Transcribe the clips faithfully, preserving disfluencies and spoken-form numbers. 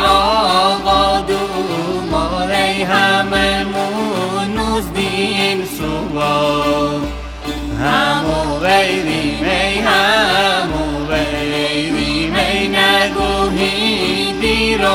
آقا دوماری هممون نوزدین سوا همو ویریم ای همو ویریم ای نگوهی دیر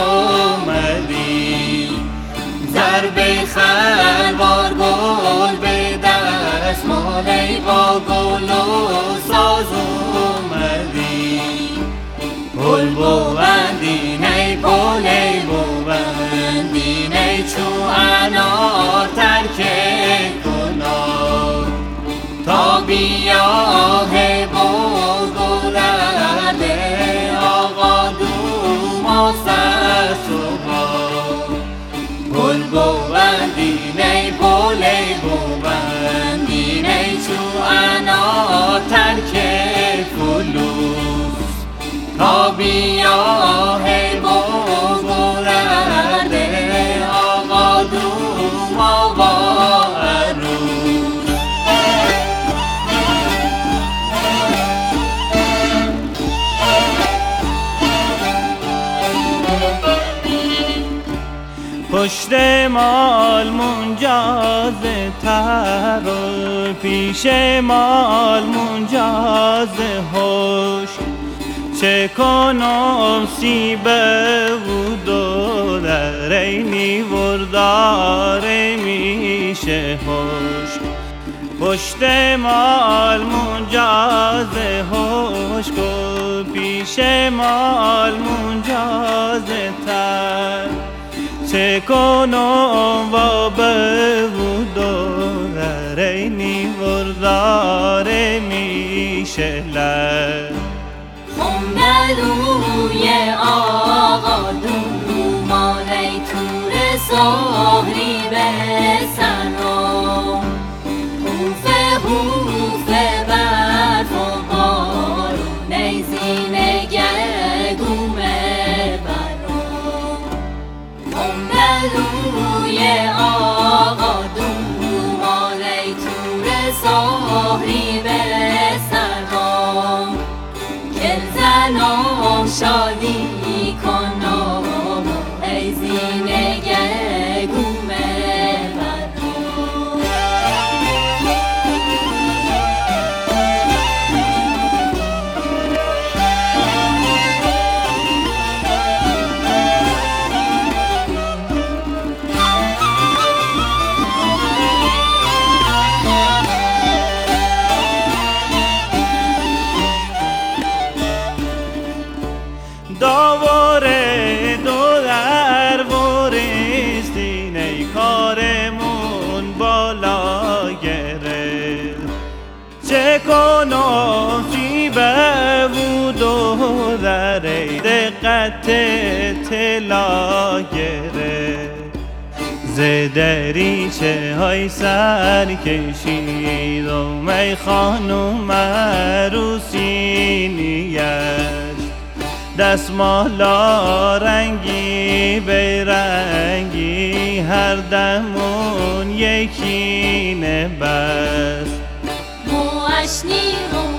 آمدیم ضرب خلوار گل به دست مالی با گل و ساز اومدیم پل بوندین ای پل ای بوندین ای چو انار ترک کنار تا بیاه بگذرده آقا دوما سر صبح پل بوندین ای پل ای بوندین ای چو انار ترک فلوس تا بیاه بگذرده آقا دوما و عروس پشت مال منجاز تر و پیش مال منجاز هوش چه کنم سیبه و دو در اینی ورداره میشه هوش پشت مال منجاز هوش کو پیش مال منجاز تر چه کنم و به و دو اینی ورداره میشه لر خمدلوی آقا دومانی تور سهری به سلام حوفه حوفه برف و بارون ای زینه گومه برام خمدلوی آقا دومانی تور سهری به سلام زنم شادی کنم ای زینه گومه داوره دو در ورستین ای کارمون بالا گرفت چه کنم چی به و دو در ای دقت طلا گرفت ز دریچه های سر کشیدم ای خانوم عروسی نیت دستمالا رنگی به رنگی هر دمون یکی نبست موشنی